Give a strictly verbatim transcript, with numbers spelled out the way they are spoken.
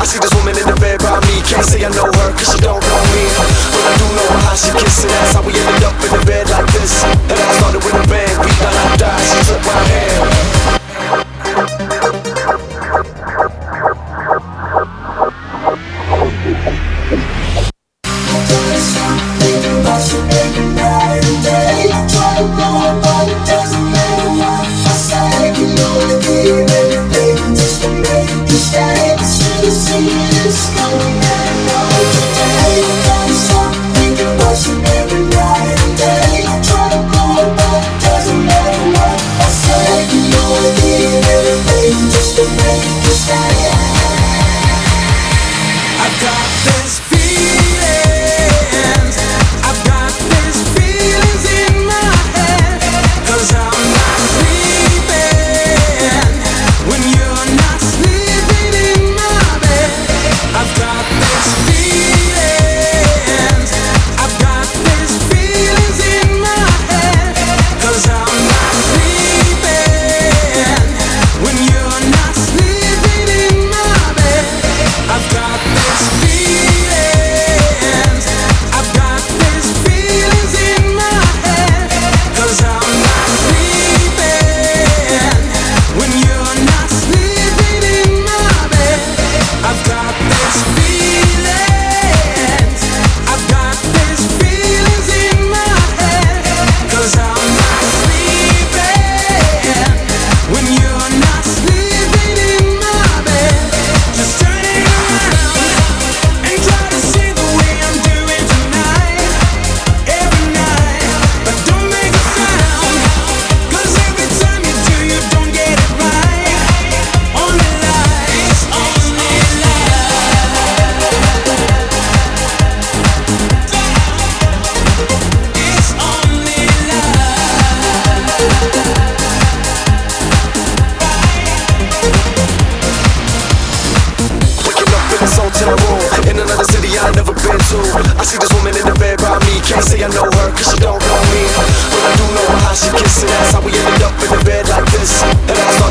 I see this woman in the bed by me. Can't say I know her cause she don't know me, but I do know how she kissing. That's how we ended up in the bed like this. And I started with a bang, we done I died, she took my hand. In another city I never been to. I see this woman in the bed by me. Can't say I know her cause she don't know me, but I do know how she kissing. That's how we ended up in the bed like this. And I